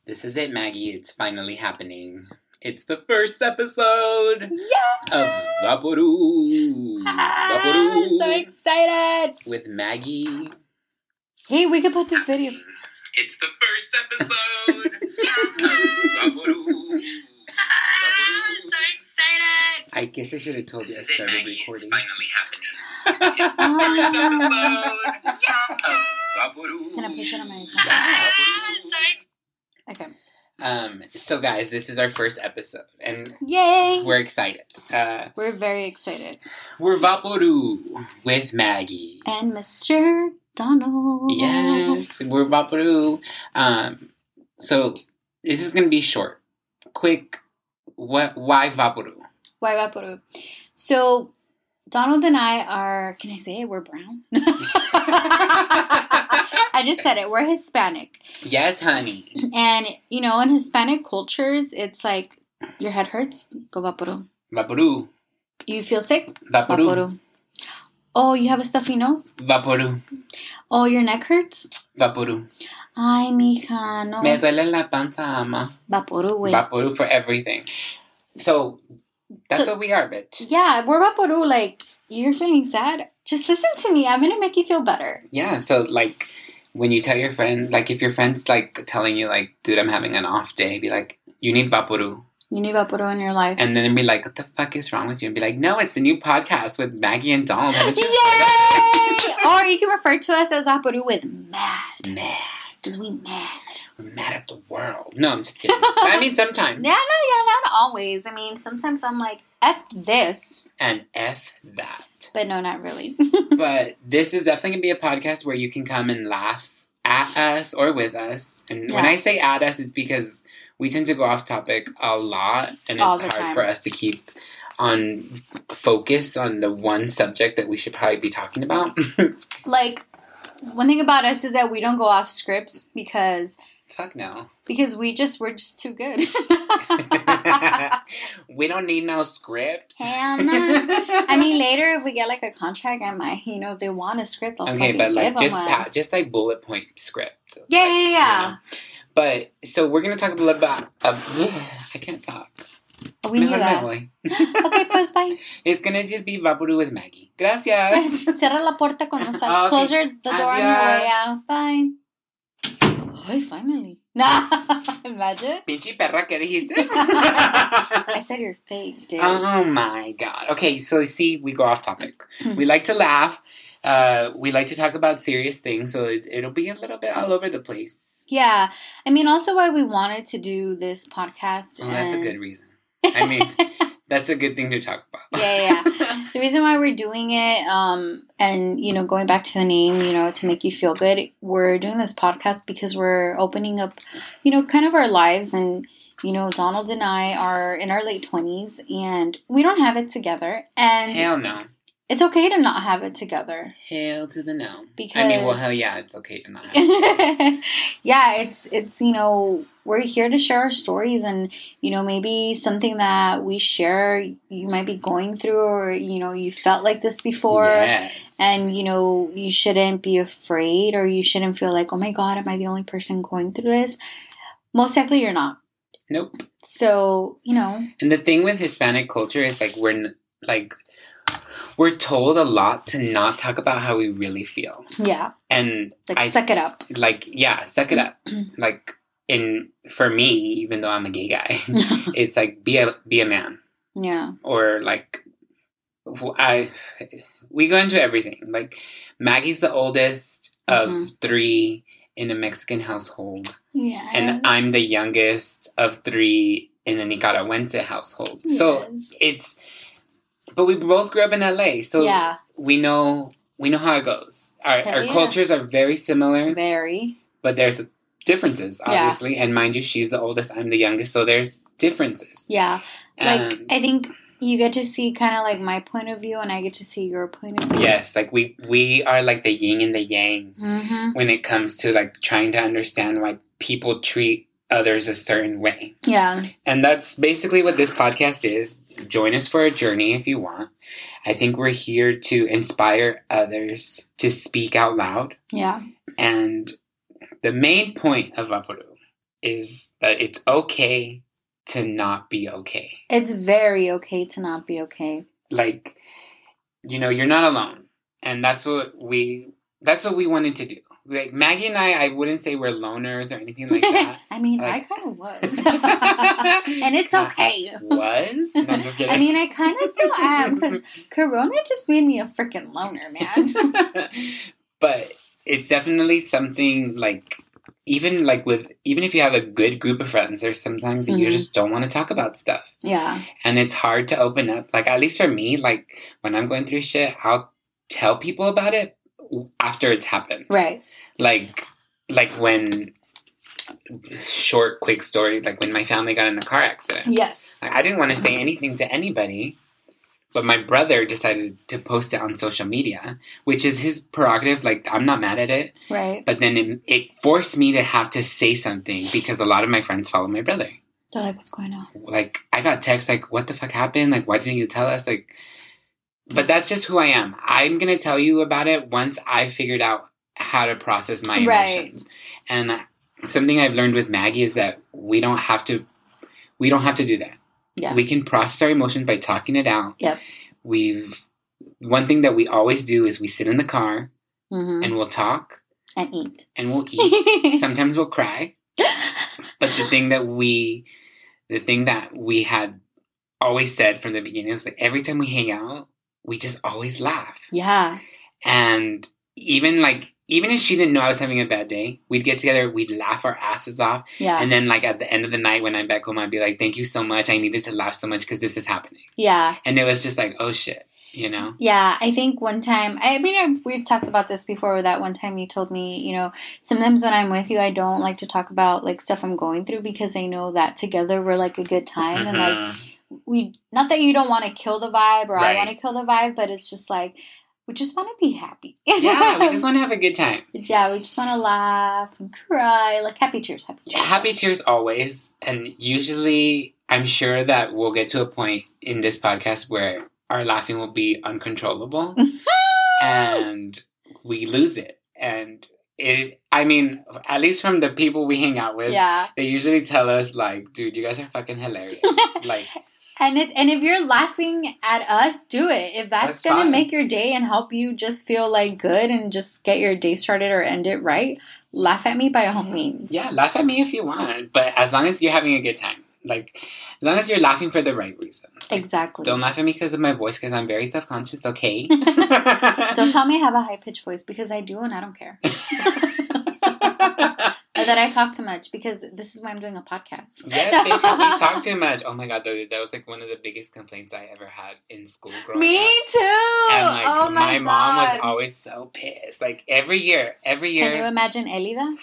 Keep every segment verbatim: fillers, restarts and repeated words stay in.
This is it, Maggie. It's finally happening. It's the first episode yeah! of Vaporu. Ah, Vaporu. so excited! With Maggie. Hey, we could put this video. It's the first episode of Vaporu. Ah, so excited! I guess I should have told you I This is it, started Maggie. recording. It's finally happening. It's the first episode Yeah. of Vaporu. Can I push it on my Yeah. Okay. Um, so guys, this is our first episode, and Yay! we're excited. Uh, We're very excited. we're Vaporu with Maggie. And Mister Donald. Yes, we're Vaporu. Um, so this is gonna be short, quick. What? Why Vaporu? Why Vaporu? So, Donald and I are, can I say it? We're brown. I just said it. We're Hispanic. Yes, honey. And, you know, in Hispanic cultures, it's like, your head hurts? Go Vaporu. Vaporu. You feel sick? Vaporu. Vaporu. Oh, you have a stuffy nose? Vaporu. Oh, your neck hurts? Vaporu. Ay, mija, no. Me duele la panza, ama. Vaporu, güey. Vaporu for everything. So that's So- what we are, bitch. Yeah, we're Vaporu. Like, you're feeling sad? Just listen to me. I'm going to make you feel better. Yeah. So like, when you tell your friend, like, if your friend's like telling you, like, dude, I'm having an off day, be like, you need Vaporu. You need Vaporu in your life. And then be like, what the fuck is wrong with you? And be like, no, it's the new podcast with Maggie and Donald. Haven't you Yay! Or you can refer to us as Vaporu with mad. Mad. Because we mad. We're mad at the world. No, I'm just kidding. I mean, sometimes. Yeah, no, yeah, not always. I mean, sometimes I'm like, F this. And F that. But no, not really. But this is definitely going to be a podcast where you can come and laugh at us or with us. And when Yeah. I say at us, it's because we tend to go off topic a lot. And All it's the hard time. for us to keep on focus on the one subject that we should probably be talking about. Like, one thing about us is that we don't go off scripts because Fuck no. because we just, we're just too good. We don't need no scripts. Hell no. I mean, later if we get like a contract, I might, you know, if they want a script, I'll Okay, fucking but like give 'em just one. pa- just like bullet point script. Yeah, Like, yeah, you yeah. know. But so we're gonna talk a little about. Uh, I can't talk. We knew Mejor me that. voy. Okay, pues bye. It's gonna just be Vaporu with Maggie. Gracias. Cierra la puerta cuando sal. Okay. Close your, the door on your way Adios. out. Bye. Ay, finally. Nah. Imagine. Pinche perra, ¿qué dijiste? I said you're fake, dude. Oh my god. Okay, so see, we go off topic. We like to laugh. Uh, we like to talk about serious things, so it, it'll be a little bit all over the place. Yeah. I mean, also why we wanted to do this podcast. Oh, that's a and- good reason. I mean, that's a good thing to talk about. Yeah, yeah. The reason why we're doing it, um, and, you know, going back to the name, you know, to make you feel good, we're doing this podcast because we're opening up, you know, kind of our lives. And, you know, Donald and I are in our late twenties and we don't have it together. And Hell no. it's okay to not have it together. Hell to the no. Because I mean, well, hell yeah, it's okay to not have it. Yeah, it's, it's, you know, we're here to share our stories and, you know, maybe something that we share you might be going through or, you know, you felt like this before. Yes. And, you know, you shouldn't be afraid or you shouldn't feel like, oh my God, am I the only person going through this? Most likely you're not. Nope. So, you know. And the thing with Hispanic culture is like we're n- like we're told a lot to not talk about how we really feel. Yeah. And Like, I suck it up. like yeah, suck it up. Like in for me, even though I'm a gay guy, it's like be a be a man. Yeah. Or like I we go into everything. Like Maggie's the oldest of Mhm. three in a Mexican household. Yeah. And I'm the youngest of three in a Nicaraguense household. So Yes. it's, but we both grew up in L A, so Yeah. we know we know how it goes. Our, Hell our yeah. cultures are very similar, Very. but there's differences, obviously. And mind you, she's the oldest, I'm the youngest, so there's differences. Yeah. Like, Um, I think you get to see kind of like my point of view and I get to see your point of view. yes, like we we are like the yin and the yang Mm-hmm. when it comes to like trying to understand why people treat others a certain way. Yeah. And that's basically what this podcast is. Join us for a journey if you want. I think we're here to inspire others to speak out loud. Yeah. And the main point of Vaporu is that it's okay to not be okay. It's very okay to not be okay. Like, you know, you're not alone. And that's what we that's what we wanted to do. Like, Maggie and I, I wouldn't say we're loners or anything like that. I mean, like, I kind of was. And it's okay. Was? No, I'm just kidding. I mean, I kind of still am, because Corona just made me a freaking loner, man. But it's definitely something, like, even like with, even if you have a good group of friends, there's sometimes that mm-hmm. you just don't want to talk about stuff. Yeah. And it's hard to open up. Like, at least for me, like, when I'm going through shit, I'll tell people about it after it's happened. Right. Like, like when, short, quick story, like when my family got in a car accident. Yes. Like, I didn't want to say anything to anybody, but my brother decided to post it on social media, which is his prerogative. Like, I'm not mad at it. Right. But then it, it forced me to have to say something because a lot of my friends follow my brother. They're like, what's going on? Like, I got texts like, what the fuck happened? Like, why didn't you tell us? Like, but that's just who I am. I'm going to tell you about it once I've figured out how to process my emotions. Right. And something I've learned with Maggie is that we don't have to, we don't have to do that. Yeah. We can process our emotions by talking it out. Yep. We've, one thing that we always do is we sit in the car mm-hmm. and we'll talk. And eat. And we'll eat. Sometimes we'll cry. But the thing that we, the thing that we had always said from the beginning was like, every time we hang out, we just always laugh. Yeah. And even like, even if she didn't know I was having a bad day, we'd get together, we'd laugh our asses off. Yeah. And then like at the end of the night when I'm back home, I'd be like, thank you so much. I needed to laugh so much because this is happening. Yeah. And it was just like, oh shit, you know? Yeah. I think one time, I mean, I've, we've talked about this before, that one time you told me, you know, sometimes when I'm with you, I don't like to talk about like stuff I'm going through because I know that together we're like a good time. Mm-hmm. And like, we, not that you don't want to kill the vibe or right. I want to kill the vibe, but it's just like, we just want to be happy. Yeah, we just want to have a good time. Yeah, we just want to laugh and cry. Like, happy tears, happy tears. Happy tears always. And usually, I'm sure that we'll get to a point in this podcast where our laughing will be uncontrollable. And we lose it. And it, I mean, at least from the people we hang out with, yeah. they usually tell us, like, dude, you guys are fucking hilarious. Like... And it, and if you're laughing at us, do it. If that's, that's going to make your day and help you just feel like good and just get your day started or end it right, laugh at me by all means. Yeah, laugh at me if you want. But as long as you're having a good time. Like, as long as you're laughing for the right reasons. Like, exactly. Don't laugh at me because of my voice because I'm very self-conscious, okay? Don't tell me I have a high-pitched voice because I do and I don't care. Or that I talk too much because this is why I'm doing a podcast. Yes, bitch, we talk too much. Oh my god, that was like one of the biggest complaints I ever had in school growing Me up. Me too! And like, oh my, my mom was always so pissed. Like, every year, every year. Can you imagine Elida?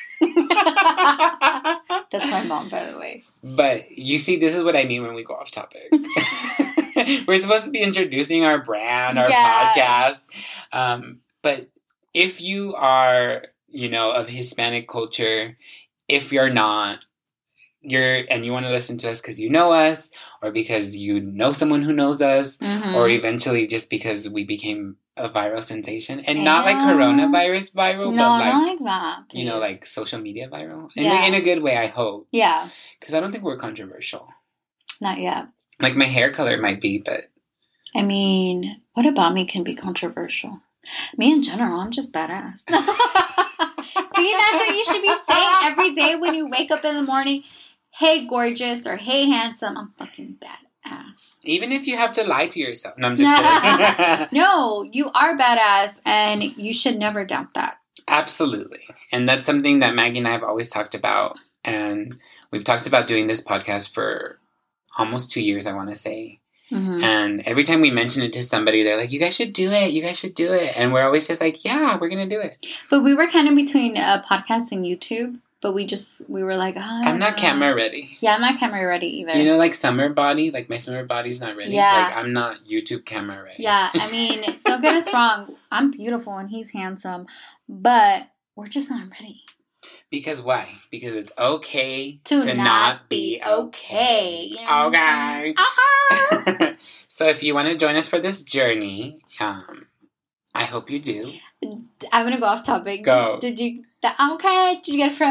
That's my mom, by the way. But, you see, this is what I mean when we go off topic. We're supposed to be introducing our brand, our yeah. podcast. Um, but if you are... you know, of Hispanic culture, if you're not, you're, and you want to listen to us because you know us, or because you know someone who knows us, mm-hmm. or eventually just because we became a viral sensation. And yeah. not like coronavirus viral, no, but like, not like that, you know, like social media viral. In, yeah. in a good way, I hope. Yeah. Because I don't think we're controversial. Not yet. Like, my hair color might be, but... I mean, what about me can be controversial? Me in general, I'm just badass. See, that's what you should be saying every day when you wake up in the morning. Hey, gorgeous, or hey, handsome. I'm fucking badass. Even if you have to lie to yourself. No, I'm just kidding. No, you are badass, and you should never doubt that. Absolutely. And that's something that Maggie and I have always talked about. And we've talked about doing this podcast for almost two years, I want to say. Mm-hmm. And every time we mention it to somebody, they're like, you guys should do it. You guys should do it. And we're always just like, yeah, we're going to do it. But we were kind of between a podcast and YouTube. But we just, we were like, oh, I'm not know. camera ready. Yeah, I'm not camera ready either. You know, like summer body? Like, my summer body's not ready. Yeah. Like, I'm not YouTube camera ready. Yeah, I mean, don't get us wrong. I'm beautiful and he's handsome. But we're just not ready. Because why? Because it's okay to, to not, not be be okay. okay. You know okay. okay. So if you want to join us for this journey, um, I hope you do. I'm going to go off topic. Go. Did, did you... The, okay, did you get it from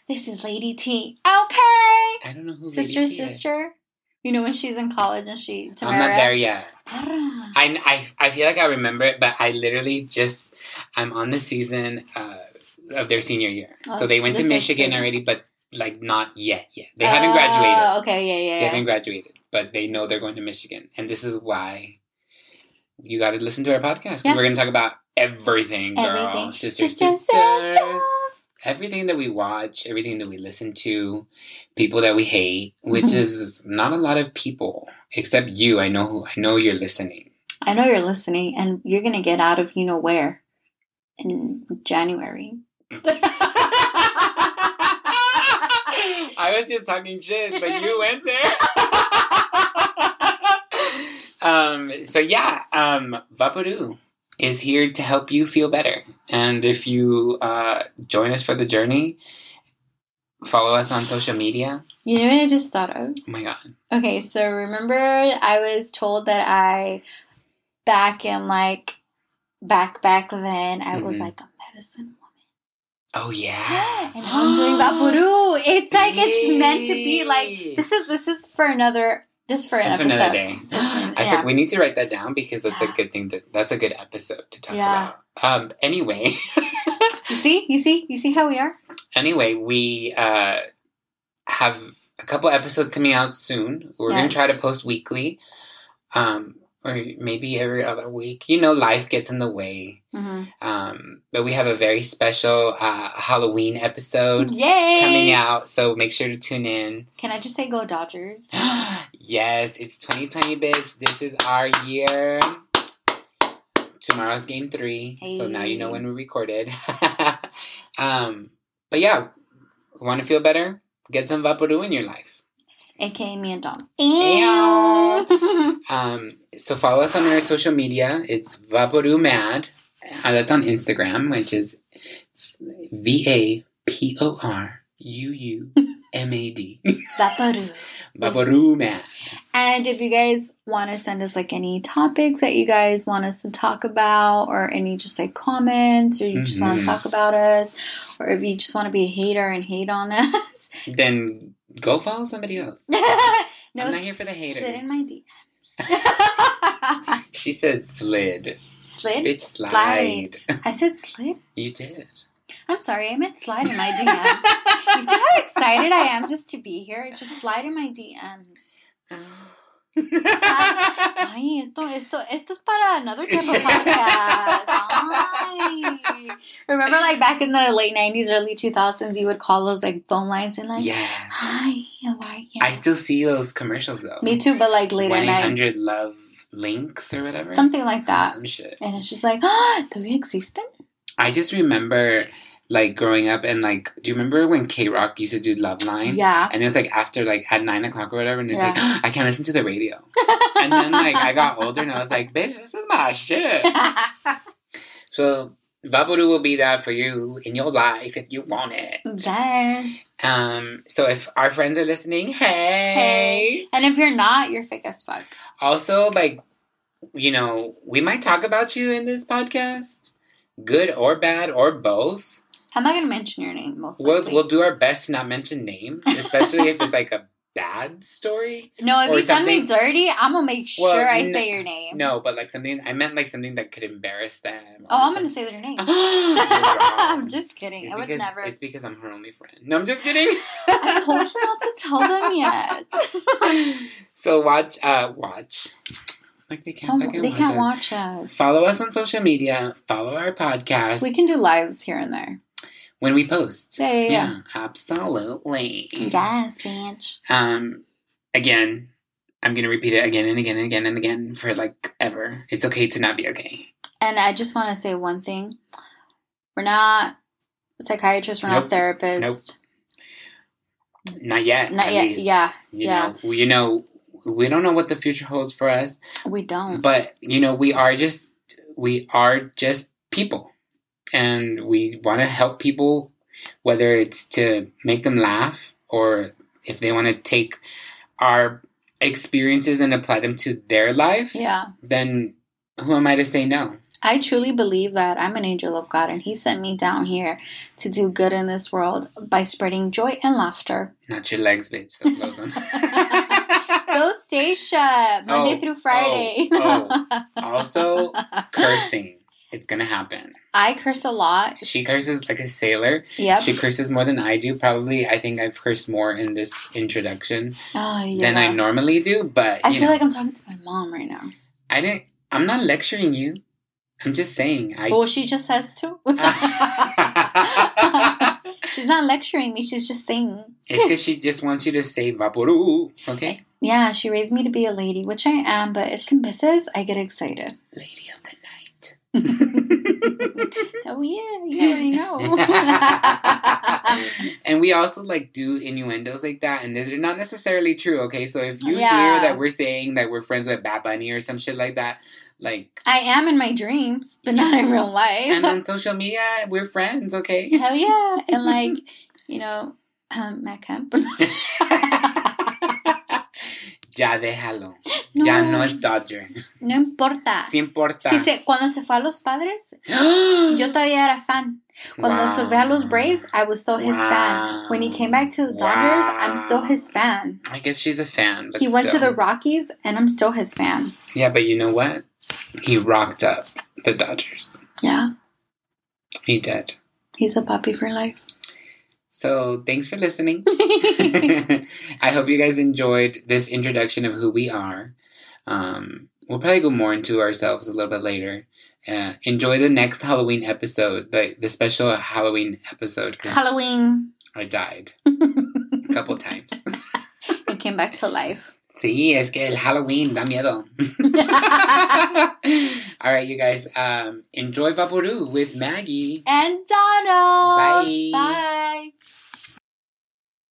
this is Lady T. Okay. I don't know who Sister, Lady T sister. is. You know when she's in college and she... Tamara. I'm not there yet. I, I, I feel like I remember it, but I literally just... I'm on the season uh, of their senior year. Oh, so they went to Michigan season. already, but like not yet yet. They haven't graduated. Oh, okay, yeah, yeah. They yeah. haven't graduated, but they know they're going to Michigan. And this is why you got to listen to our podcast. Because Yeah. we're going to talk about everything, girl. Everything. Sister, Sister, sister. sister. Everything that we watch, everything that we listen to, people that we hate, which Mhm. is not a lot of people, except you. I know who. I know you're listening. I know you're listening, and you're going to get out of you know where in January. I was just talking shit, but you went there. um, so yeah, um, Vaporu is here to help you feel better. And if you uh, join us for the journey, follow us on social media. You know what I just thought of? Oh my God. Okay, so remember I was told that I, back in like, back, back then, I was Mhm. like a medicine Oh yeah. and now I'm doing Vaporu. It's like it's meant to be like this is this is for another this is for an That's for episode. another day. It's an- I yeah. think we need to write that down because that's Yeah. a good thing. To, that's a good episode to talk Yeah. about. Um. Anyway. You see, you see, you see how we are. Anyway, we uh, have a couple episodes coming out soon. We're going Yes. to try to post weekly, um, or maybe every other week. You know, life gets in the way. Mm-hmm. Um, but we have a very special uh, Halloween episode Yay! coming out, so make sure to tune in. Can I just say go Dodgers? Yes, it's twenty twenty, bitch. This is our year. Tomorrow's game three, so now you know when we recorded. um, but yeah, want to feel better? Get some Vaporu in your life. A K A me and Dom. Ew. Um, so follow us on our social media. It's Vaporu Mad. Uh, that's on Instagram, which is V A P O R U U M A D. Vaporu. Vaporu Mad. And if you guys want to send us like any topics that you guys want us to talk about, or any just like comments, or you just want to Mhm. talk about us, or if you just want to be a hater and hate on us, Then go follow somebody else. no, I'm not here for the haters. Slid in my D Ms. She said slid. Slid? Bitch, slide. I said slid? You did. I'm sorry, I meant slide in my D M. You see how excited I am just to be here? Just slide in my D Ms. Ay, esto, esto, esto es para another type of podcast. Ay. Remember, like back in the late nineties, early two thousands, you would call those like phone lines and like, Yes. hi, how are you? I still see those commercials though. Me too, but like late at one eight night, hundred love links or whatever. something like that. Some shit. And it's just like, ah, ¿todavía existen? I just remember like growing up and like, do you remember when K-Rock used to do Love Line? Yeah. And it was like after like at nine o'clock or whatever, and it's Yeah. like I can't listen to the radio. And then like I got older and I was like, bitch, this is my shit. So Vaporu will be that for you in your life if you want it. Yes. Um. So if our friends are listening, hey. Hey. And if you're not, you're fake as fuck. Also, like, you know, we might talk about you in this podcast, good or bad or both. I'm not gonna mention your name, most We'll likely. we'll do our best to not mention names, especially if it's like a bad story. No, if or you done me something- dirty, I'm gonna make sure Well, I n- say your name. No, but like something I meant like something that could embarrass them. or Oh, I'm gonna something. say their name. You're wrong. I'm just kidding. It's I would because, never. It's because I'm her only friend. No, I'm just kidding. I told you not to tell them yet. So watch, uh, watch. Like they can't. Don't, fucking they watch can't us. watch us. Follow us on social media. Follow our podcast. We can do lives here and there. when we post. Yeah, yeah, yeah. Absolutely. Yes, bitch. Um, again, I'm gonna repeat it again and again and again and again for like ever. It's okay to not be okay. And I just want to say one thing: we're not psychiatrists. We're Nope. not therapists. Not yet. Not at yet, least. yeah, You yeah. know, you know, we don't know what the future holds for us, We don't. but you know, we are just we are just people, and we want to help people, whether it's to make them laugh or if they want to take our experiences and apply them to their life. Yeah. Then who am I to say no? I truly believe that I'm an angel of God and He sent me down here to do good in this world by spreading joy and laughter. Not your legs, bitch. So close them. Those stay shut Monday oh, through Friday. Oh, oh. Also, cursing. It's going to happen. I curse a lot. She curses like a sailor. Yep. She curses more than I do. Probably, I think I've cursed more in this introduction oh, yes. than I normally do. But I you feel know, like I'm talking to my mom right now. I didn't. I'm not lecturing you. I'm just saying. I, well, she just says too. She's not lecturing me. She's just saying. It's because she just wants you to say Vaporu. Okay? Yeah, she raised me to be a lady, which I am, but es que en veces I get excited. Lady of the night. Oh, yeah. You already know. And we also, like, do innuendos like that, and they're not necessarily true, okay? So if you Yeah. hear that we're saying that we're friends with Bad Bunny or some shit like that, like... I am in my dreams, but not in real life. And on social media, we're friends, okay? Hell yeah. And, like, you know, um, Matt Kemp. Ya déjalo. No. Ya no es Dodger. No importa. Sí importa. Sí, se, cuando se fue a los Padres, yo todavía era fan. Cuando Wow. se fue a los Braves, I was still his Wow. fan. When he came back to the Dodgers, Wow. I'm still his fan. I guess she's a fan, but He went still. to the Rockies, and I'm still his fan. Yeah, but you know what? He rocked up the Dodgers. Yeah. He did. He's a puppy for life. So, thanks for listening. I hope you guys enjoyed this introduction of who we are. Um, we'll probably go more into ourselves a little bit later. Uh, enjoy the next Halloween episode, the, the special Halloween episode. 'Cause Halloween. I died a couple times. It came back to life. Sí, es que el Halloween da miedo. All right, you guys. Um, enjoy Vaporu with Maggie. And Donald. Bye. Bye.